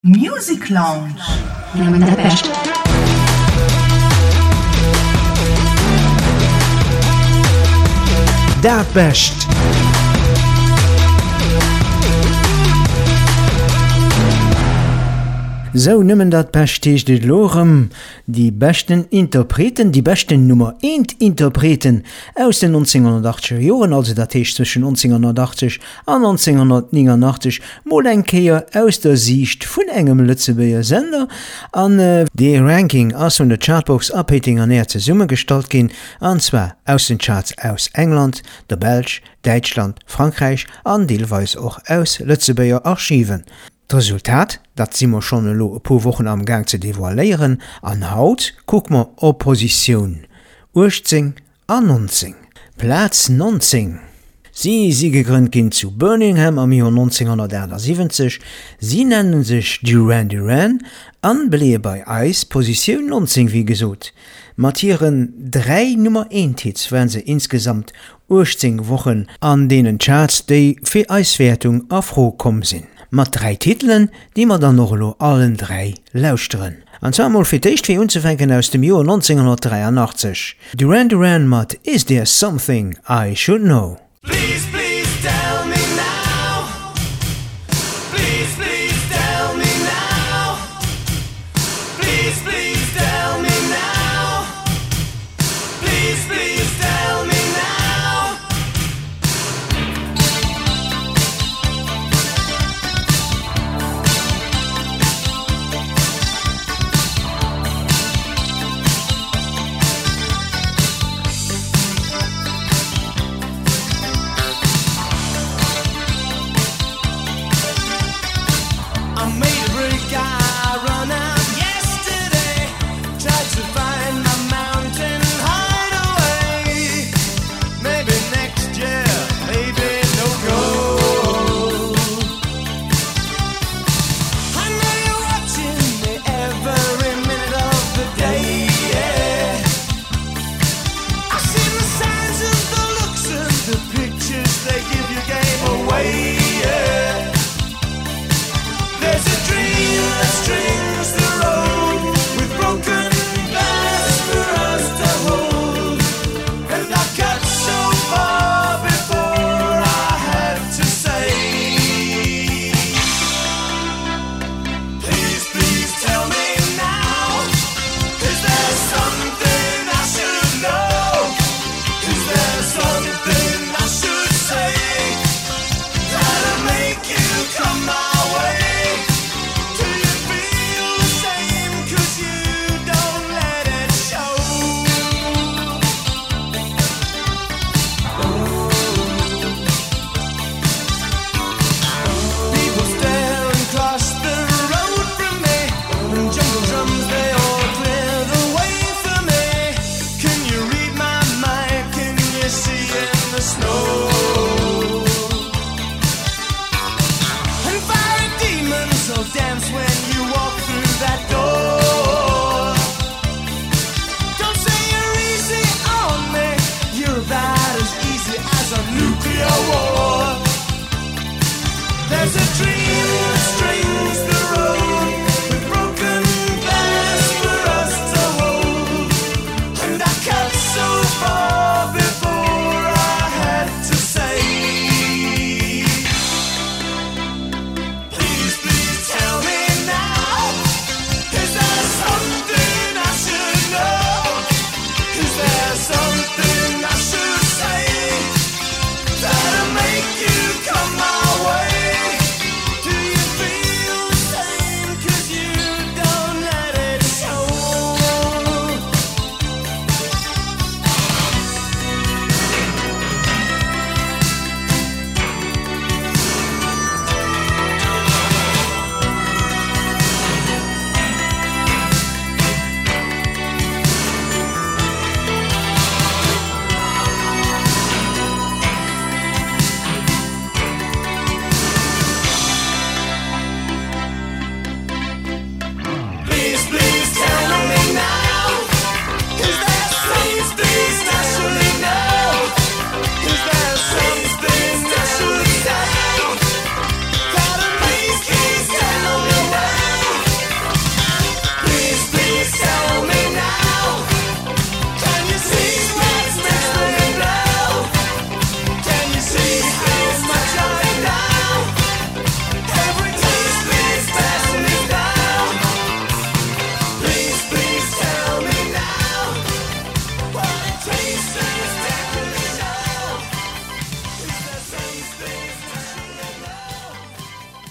Music Lounge. Dat best. So nimmen dat Pestech dit Lorem, die besten Interpreten, die besten Nummer 1 Interpreten aus den 1980er Joren, also dat heißt zwischen 1980 und 1989, mal ein Kehr aus der Sicht von engem Lützeburger Sender, an die Ranking aus von der Chartbox abhängig an er zusammengestalt gehen, und zwar aus den Charts aus England, der Belg, Deutschland, Frankreich, und teilweise auch aus Lützeburger Archiven. Das Resultat, dat si wir schon ein paar Wochen am Gang zu devaluieren, an Haut guck ma op Position 18 an 19. Platz 19. Sie gegründet gin zu Birmingham am Jahr 1971. Sie nennen sich Duran Duran an belee bei Eis Position 19 wie gesot. Matieren 3 Nummer 1 Hits werden sie insgesamt 18 Wochen an denen Charts, die für Eiswertung afrokommen sind. Mit 3 Titeln, die wir dann noch allen 3 lauschteren. Und zwar mal für dich wie unzufangen aus dem Jahr 1983. Duran Duran mit Is There Something I Should Know? Please, please tell me now. Please, please tell me now. Please, please tell me now. Please, please tell me now. I made a break, I run out yesterday. Tried to find my mountain hideaway. Maybe next year, maybe no go. I know you're watching me every minute of the day, yeah. I've seen the signs and the looks and the pictures they give you gave away, yeah. There's a dream that strings the road with broken glass for us to hold. And I got so far before I had to say, please, please tell me now. Is there something I should know? Is there something I should say that'll make you come my way? Do you feel the same? 'Cause you don't let it show. People stare and cross the road from me, and jungle drums they all clear the way for me. Can you read my mind? Can you see in the snow? And fiery demons will dance when you walk through that door. Don't say you're easy on me. You're about as easy as a nuclear war. There's a dream that strings the road with broken glass for us to hold. And I cut so far before I had to say, please, please tell me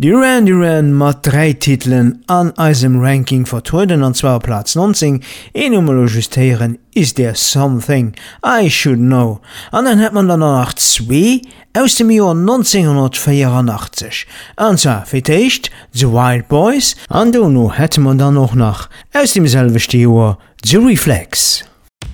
Duran Duran mat 3 Titeln an eisem Ranking vertruden an zwar Platz 19, enummer justieren is there something I should know. An dann hat man dann nach 2 aus dem Jahr 1984. Und zwar vertecht The Wild Boys, an dono hätte man dann noch nach aus demselben Jahr The Reflex.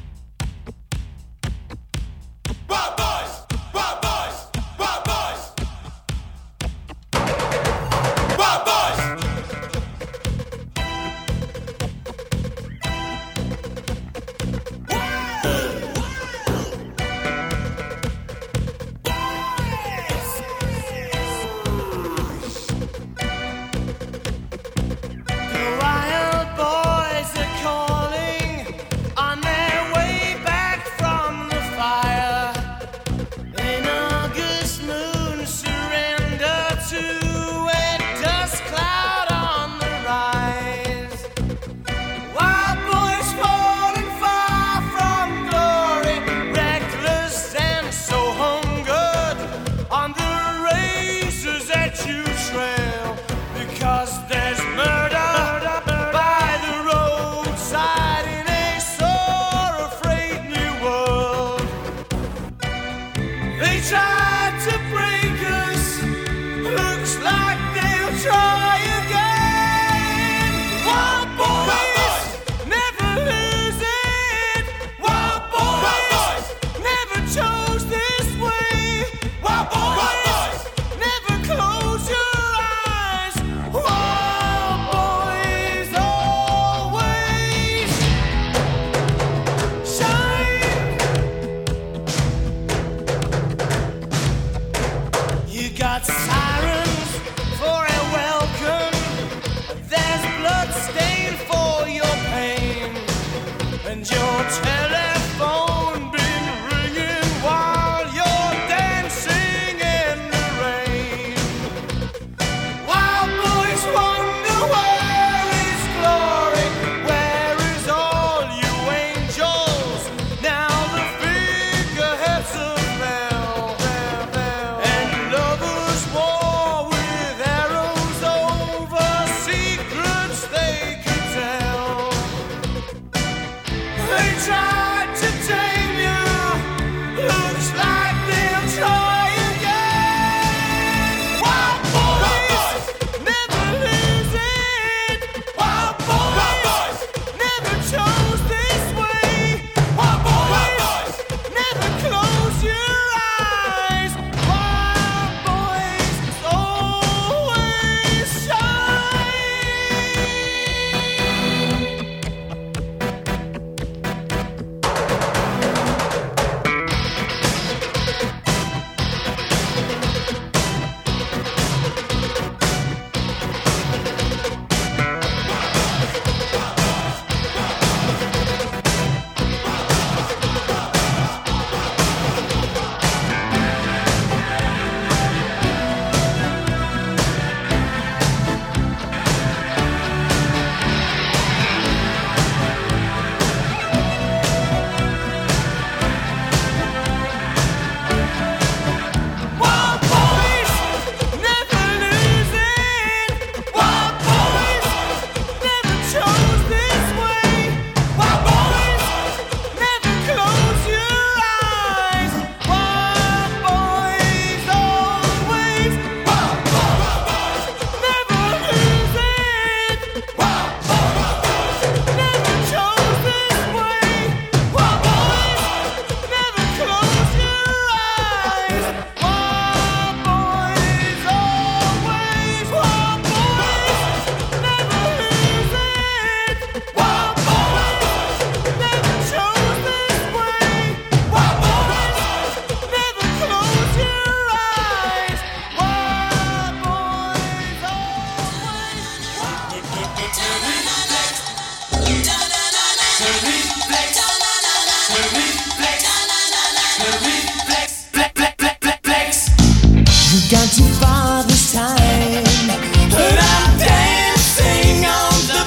Got too far this time, but I'm dancing on the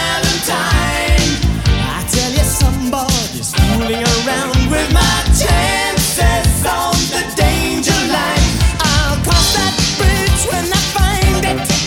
Valentine. I tell you, somebody's fooling around with my chances on the danger line. I'll cross that bridge when I find it.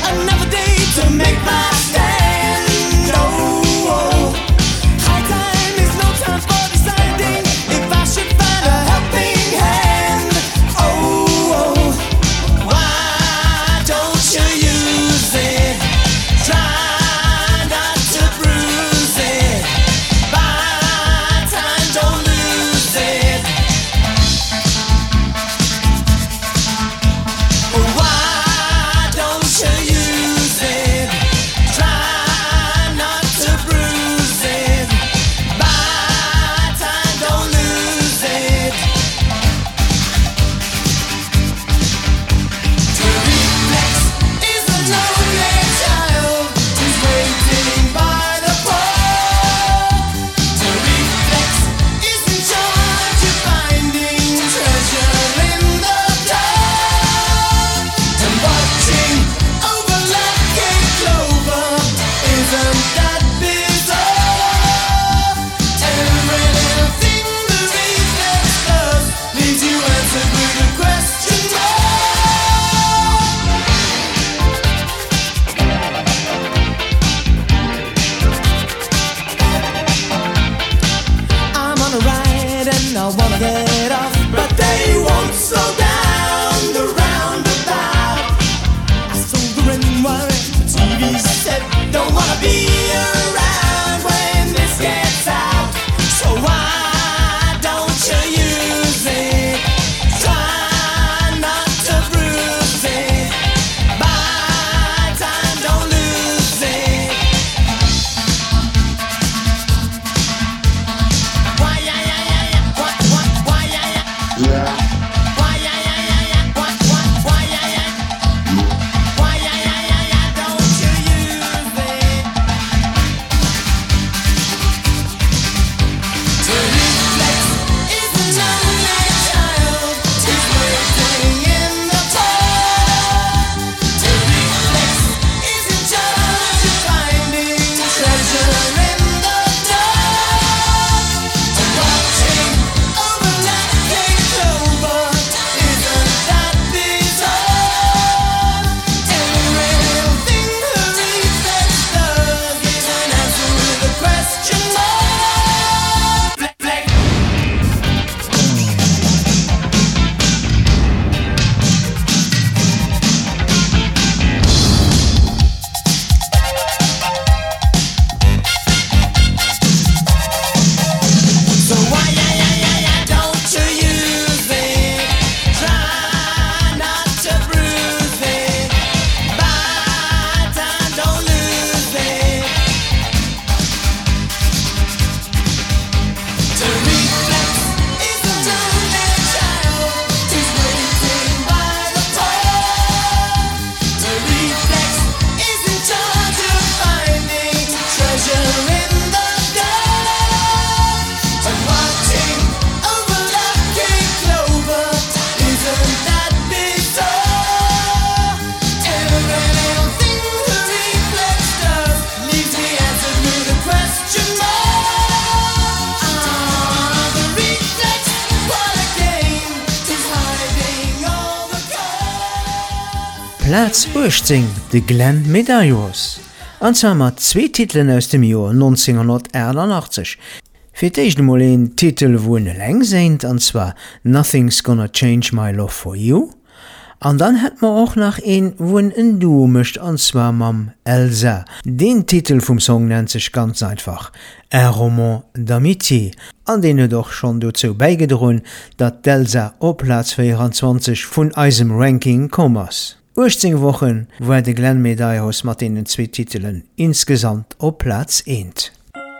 Platz 18 de Glenn Medeiros. Anzwa mat 2 Titeln aus dem Joer 1981. Fir d'éicht mal een Titel wo leng seint, anzwa Nothing's Gonna Change My Love For You. An dann hat man auch nach een wo en Duo mischt, anzwa mam Elsa. Den Titel vom Song nennt sich ganz einfach Un Roman d'Amitié. An den er doch schon dazu beigedrohen, dat d'Elsa op Platz 24 vun eisem Ranking kommmers. 18 Wochen war de Glenn Medeiros mat den 2 Titeln insgesamt op Platz 1.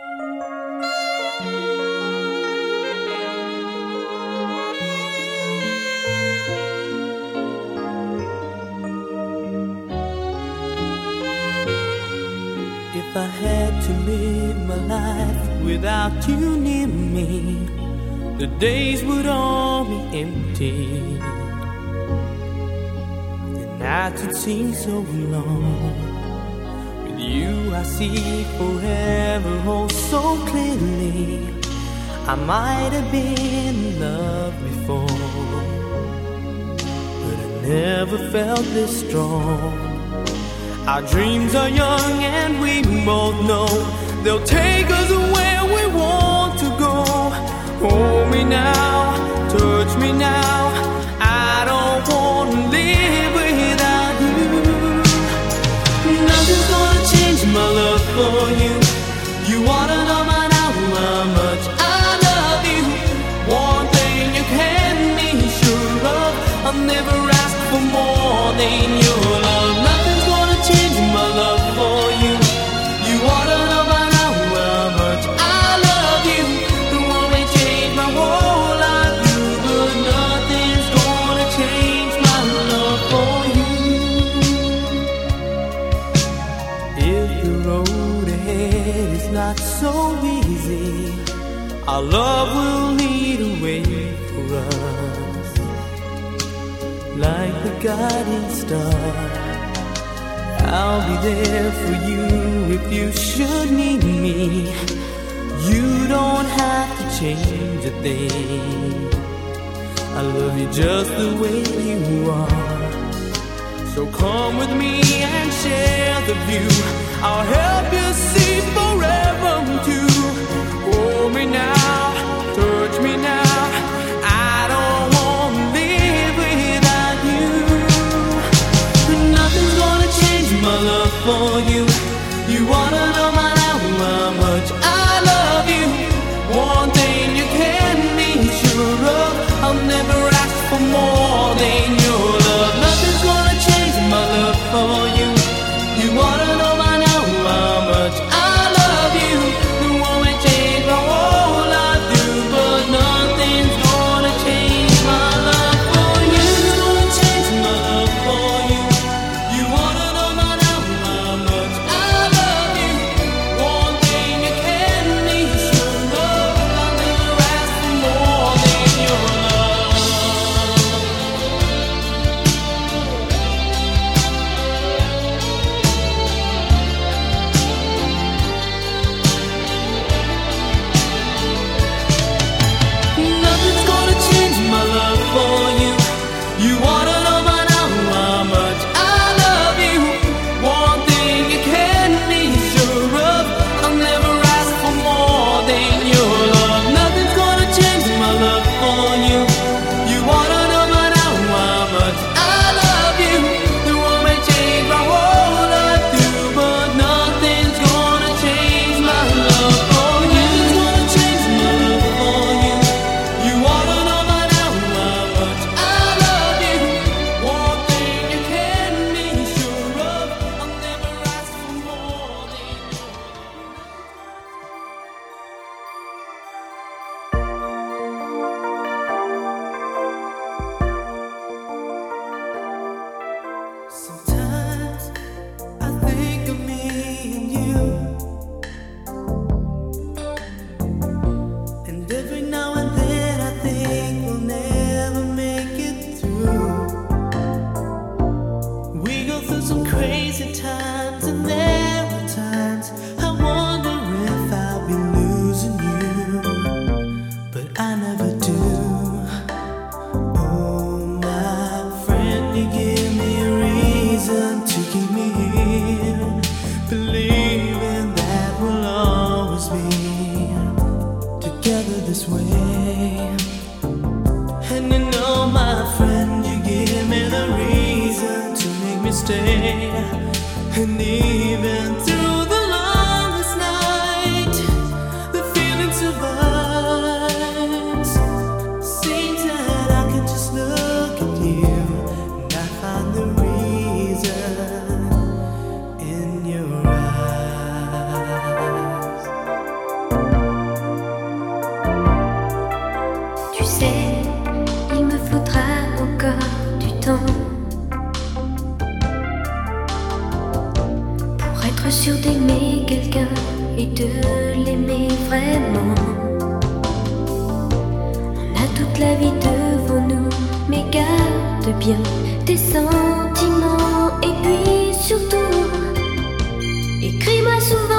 If I had to live my life without you near me, the days would all be empty. The nights would seem so long. With you I see forever oh so clearly. I might have been in love before, but I never felt this strong. Our dreams are young and we both know they'll take us where we want to go. Hold me now, touch me now, I don't want to live without you. Nothing's gonna change my love for you. You wanna know by now how much I love you. One thing you can be sure of, I'll never ask for more than your love. Change my love for you. You wanna know by now how much I love you. The one may change my whole life, but nothing's gonna change my love for you. If the road ahead is not so easy, our love will lead a way for us, like the guiding star. I'll be there for you if you should need me. You don't have to change a thing. I love you just the way you are. So come with me and share the view. I'll help you see forever too. Hold me now, touch me now, I don't want to live without you. Nothing's gonna change my love for you. You wanna know my now how much I love you. One thing you can be sure of, I'll never ask for more than your love. Nothing's gonna change my love for you. You wanna know my now how this way. And you know, my friend, you give me the reason to make me stay. And even through the longest night, the feeling survives. Seems that I can just look at you and I find the reason in your eyes. Tu sais, il me faudra encore du temps pour être sûr d'aimer quelqu'un et de l'aimer vraiment. On a toute la vie devant nous, mais garde bien tes sentiments. Et puis surtout, écris-moi souvent